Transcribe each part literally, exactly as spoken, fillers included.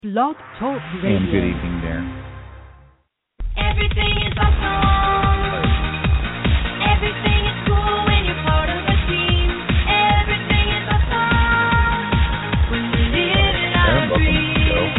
Blog Talk Radio. And good evening there. Everything is awesome. Everything is cool when you're part of a team. Everything is awesome when we live in our dreams.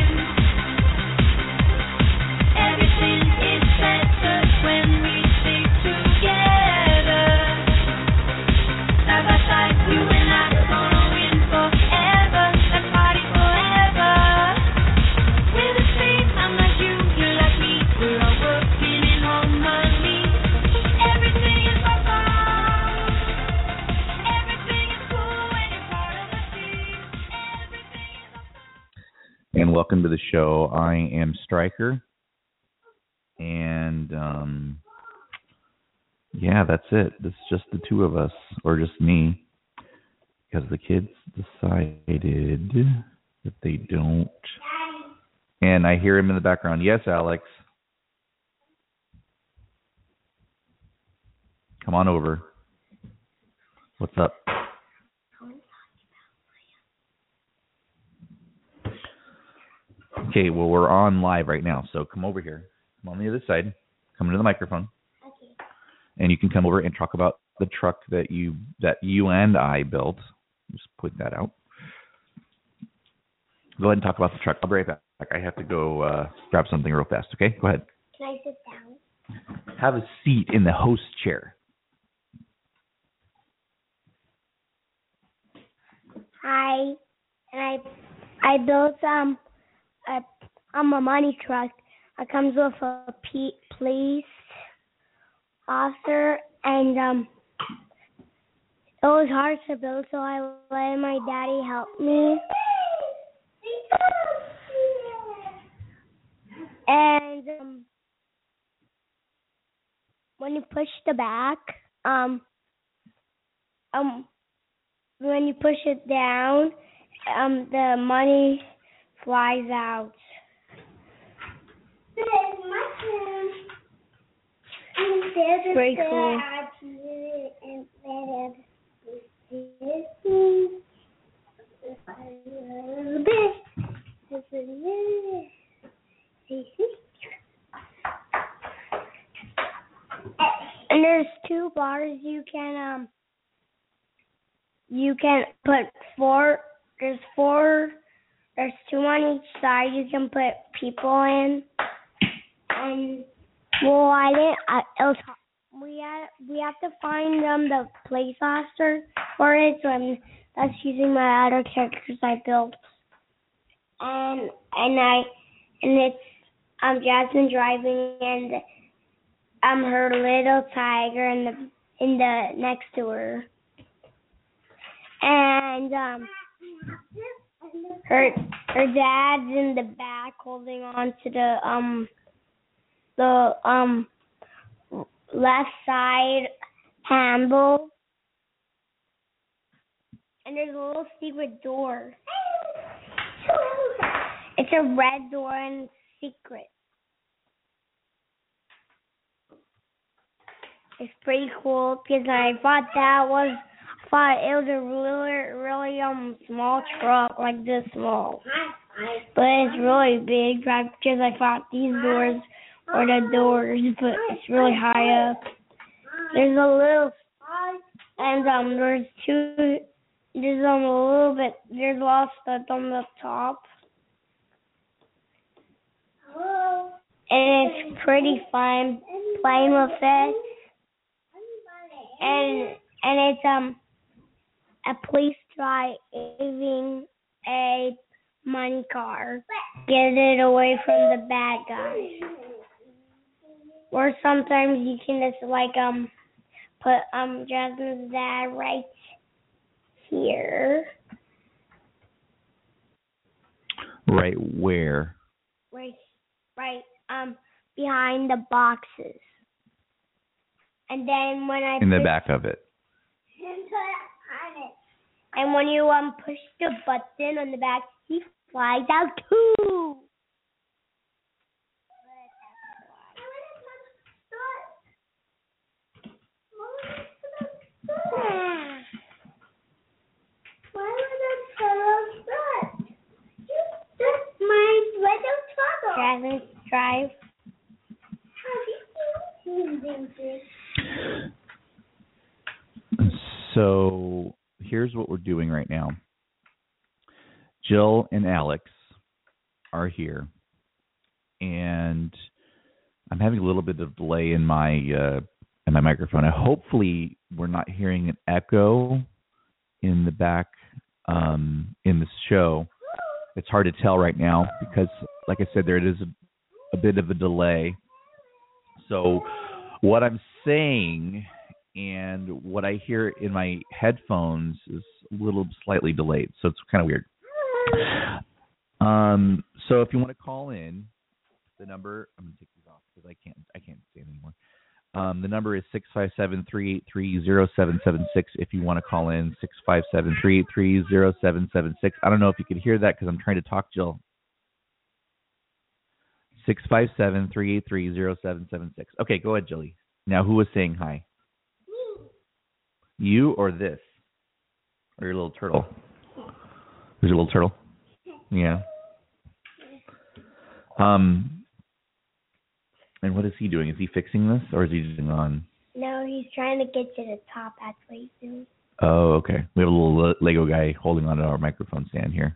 Everything is better when we stick together. Side by side, you and I gonna win forever. Let's party forever. We're the same. I'm like you, you're like me. We're all working in harmony. Everything is awesome. Everything is cool when you're part of a team. Everything is awesome. And welcome to the show. I am Stryker. And, um, yeah, that's it. It's just the two of us, or just me, because the kids decided that they don't. And I hear him in the background. Yes, Alex. Come on over. What's up? Okay, well, we're on live right now, so come over here. Come on the other side. Come into the microphone. Okay. And you can come over and talk about the truck that you that you and I built. Just put that out. Go ahead and talk about the truck. I'll be right back. I have to go uh, grab something real fast, okay? Go ahead. Can I sit down? Have a seat in the host chair. Hi, and I I built um a um a money truck. It comes with a P- police officer, and um it was hard to build, so I let my daddy help me. And um, when you push the back, um um when you push it down, um the money flies out. Very cool. And there's two bars you can um you can put four. There's four. There's two on each side. You can put people in. And well, I didn't. I, it was, we had we have to find um the police officer for it. So I'm that's using my other characters I built. And and I and it's um Jasmine driving, and um her little tiger in the in the next to her. And um her her dad's in the back holding on to the um the um left side handle, and there's a little secret door. It's a red door and secret. It's pretty cool because I thought that was thought it was a really really um small truck, like this small, but it's really big because I thought these doors or the doors, but it's really high up. There's a little, and um, there's two, there's um a little bit, there's a lot of stuff on the top. And it's pretty fun playing with it. And, and it's um a police driving a money car. Get it away from the bad guys. Or sometimes you can just like um put um Jasmine's dad right here. Right where? Right right um behind the boxes. And then when I In the push, back of it. and when you um push the button on the back, he flies out too. Why would I tell us that? Just my Silence Drive. So here's what we're doing right now. Jill and Alex are here, and I'm having a little bit of delay in my uh, in my microphone. Hopefully, we're not hearing an echo in the back um, in the show. It's hard to tell right now because, like I said, there is a, a bit of a delay. So what I'm saying and what I hear in my headphones is a little slightly delayed, so it's kind of weird. Um, so if you want to call in, the number, I'm going to take these off because I can't I can't see it anymore. Um, the number is six five seven, three eight three, zero seven seven six if you want to call in, six five seven, three eight three, zero seven seven six. I don't know if you could hear that because I'm trying to talk, Jill. six five seven, three eight three, zero seven seven six. Okay, go ahead, Jilly. Now, who was saying hi? You or this? Or your little turtle? There's your little turtle? Yeah. Um. And what is he doing? Is he fixing this, or is he just on? No, he's trying to get to the top. That's what he's doing. Oh, okay. We have a little Le- Lego guy holding on to our microphone stand here.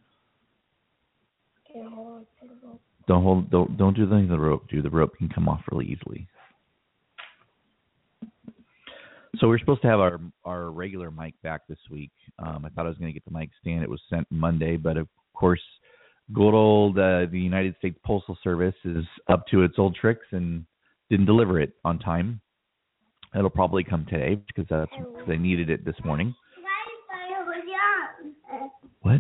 Can hold on to the rope. Don't hold. Don't don't do the, the rope. Do the rope can come off really easily. So we're supposed to have our our regular mic back this week. Um, I thought I was going to get the mic stand. It was sent Monday, but of course, good old uh, the United States Postal Service is up to its old tricks and didn't deliver it on time. It'll probably come today because that's because I needed it this morning. What?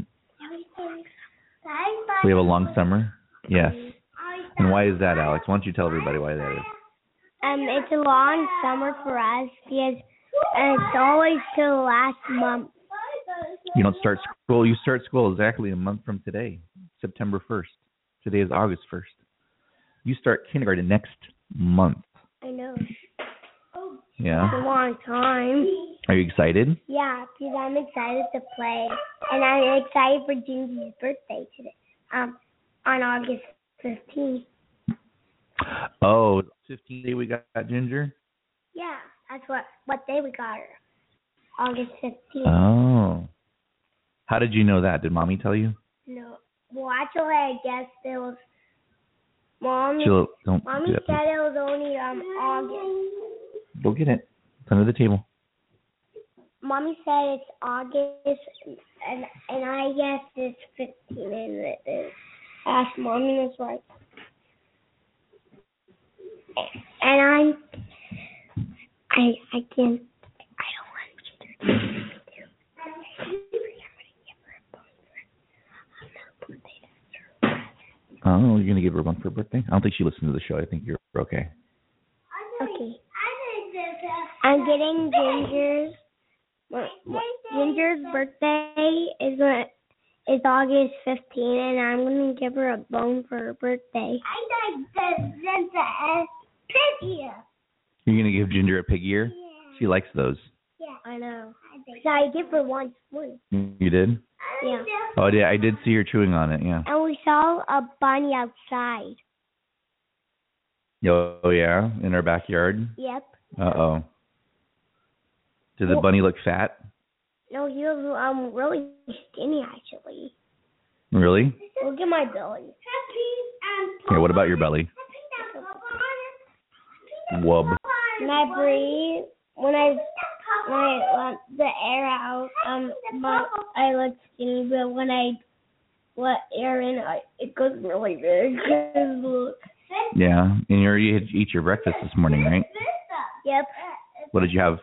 We have a long summer? Yes. And why is that, Alex? Why don't you tell everybody why that is? Um, it's a long summer for us because it's always till the last month. You don't start school. You start school exactly a month from today, September first. Today is August first. You start kindergarten next month. I know. Yeah. It's a long time. Are you excited? Yeah, because I'm excited to play, and I'm excited for Gingy's birthday today. Um, on August fifteenth. Oh, fifteenth day we got Ginger? Yeah, that's what what day we got her. August fifteenth. Oh. How did you know that? Did Mommy tell you? No. Well, actually, I guess it was. Mommy, Jill, don't Mommy do that, said it was only um August. Go get it. It's under the table. Mommy said it's August, and and I guess it's fifteen, and it is. I asked Mommy, and it's right. And I'm, I I can't, I don't want to. Oh, you're going to give her one for her birthday? I don't think she listened to the show. I think you're okay. Okay. I'm getting Ginger's. Ginger's birthday is what is August fifteenth, and I'm gonna give her a bone for her birthday. I like the pig ear. You're going to give Ginger a pig ear? Yeah. She likes those. Yeah, I know. So I give her one spoon. You did? Yeah. Oh, yeah, I did see her chewing on it, yeah. And we saw a bunny outside. Oh, yeah? In our backyard? Yep. Uh-oh. Did the Well, bunny look fat? No, he was um really skinny actually. Really? Look at my belly. Okay, what about your belly? Wub. When I breathe, when I when I let the air out, um, my, I look skinny. But when I let air in, I, it goes really big. Look. Yeah, and you already had to eat your breakfast this morning, right? Yep. What did you have?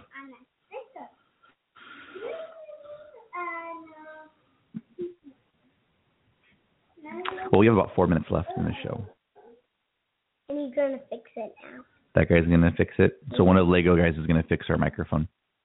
Well, we have about four minutes left in the show. And he's gonna fix it now. That guy's going to fix it. So one of the Lego guys is going to fix our microphone.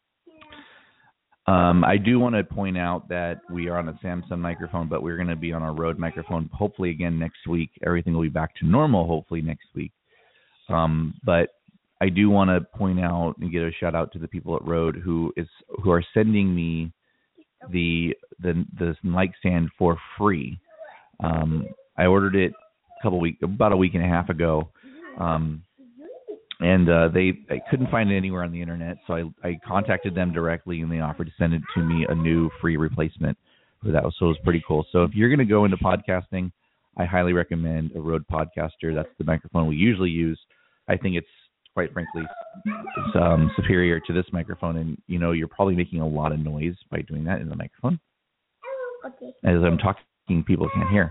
Um, I do want to point out that we are on a Samsung microphone, but we're going to be on our Rode microphone hopefully again next week. Everything will be back to normal hopefully next week. Um, but I do want to point out and give a shout out to the people at Rode who is who are sending me the the the mic stand for free. Um, I ordered it a couple week, about a week and a half ago, um, and uh, they I couldn't find it anywhere on the internet, so I, I contacted them directly, and they offered to send it to me a new free replacement for that. So it was pretty cool. So if you're going to go into podcasting, I highly recommend a Rode Podcaster. That's the microphone we usually use. I think it's, quite frankly, it's, um, superior to this microphone, and you know you're probably making a lot of noise by doing that in the microphone. Okay. As I'm talking, people can't hear.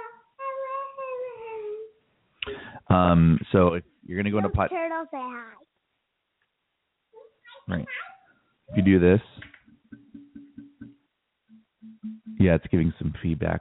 Um, so if you're going to go into pod, Turtle, say hi. right? If you do this, yeah, it's giving some feedback.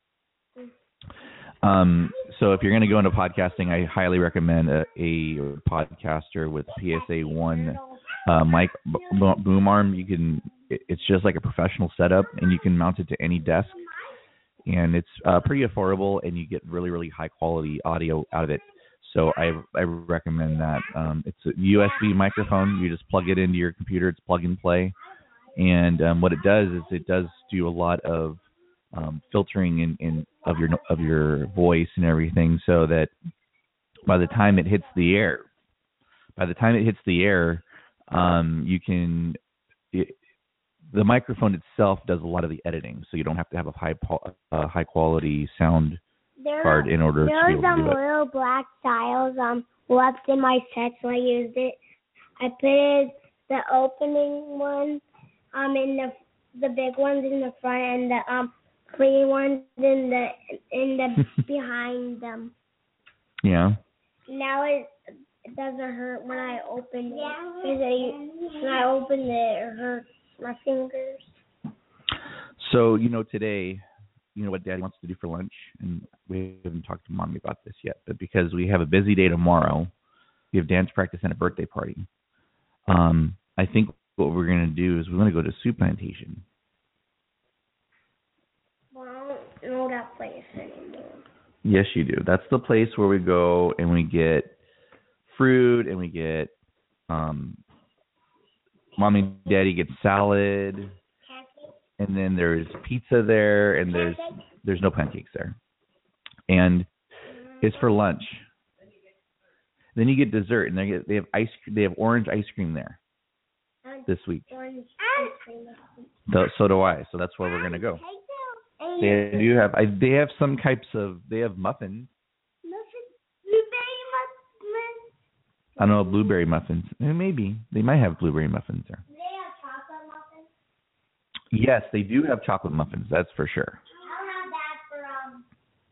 Um, so if you're going to go into podcasting, I highly recommend a, a podcaster with P S A one uh, mic b- boom arm. You can, it's just like a professional setup, and you can mount it to any desk, and it's uh, pretty affordable, and you get really, really high quality audio out of it. So I I recommend that. Um, it's a U S B microphone. You just plug it into your computer. It's plug and play, and um, what it does is it does do a lot of um, filtering in, in of your of your voice and everything, so that by the time it hits the air, by the time it hits the air, um, you can. It, the microphone itself does a lot of the editing, so you don't have to have a high uh, high quality sound There card in order to be There's able to some do it. little black tiles um left in my set, so I used it. I put it, the opening one um in the the big ones in the front, and the um pretty ones in the in the behind them. Yeah. Now it, it doesn't hurt when I open it. 'Cause I, when I open it, it hurts my fingers. So, you know, today, you know what Daddy wants to do for lunch, and we haven't talked to Mommy about this yet, but because we have a busy day tomorrow, we have dance practice and a birthday party. Um, I think what we're going to do is we're going to go to Soup Plantation. Well, I don't know that place anymore. Yes, you do. That's the place where we go and we get fruit, and we get, um, Mommy and Daddy get salad, and then there's pizza there, and there's there's no pancakes there, and it's for lunch. Then you get dessert, and they get they have ice they have orange ice cream there this week. Orange ice cream. So, so do I. So that's where we're gonna go. They do have I, they have some types of they have muffins. I don't know, blueberry muffins. Eh, maybe they might have blueberry muffins there. Do they have chocolate muffins? Yes, they do have chocolate muffins. That's for sure. I'll have that for um.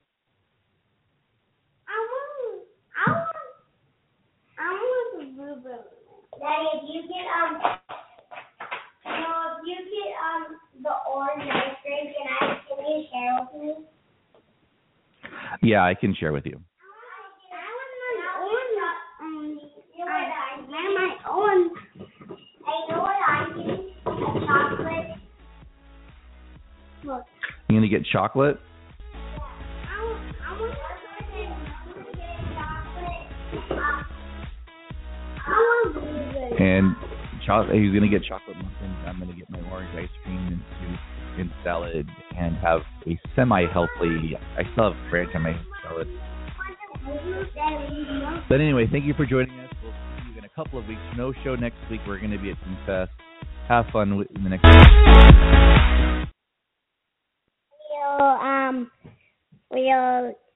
I want. I want. I want the blueberry. Daddy, if you get um. No, if you get um the orange ice cream, can I? Can you share with me? Yeah, I can share with you. I want my own. Um, you know what I want my own. I know what I need. A chocolate. Look. You gonna get chocolate? I want. I want chocolate. I want blueberry. And cho- he's gonna get chocolate muffins. I'm gonna get my orange ice cream and soup and salad, and have a semi-healthy. I still have ranch on my salad. But anyway, thank you for joining us. We'll see you in a couple of weeks. No show next week. We're going to be at Teen Fest. Have fun with- in the next week. We'll um we'll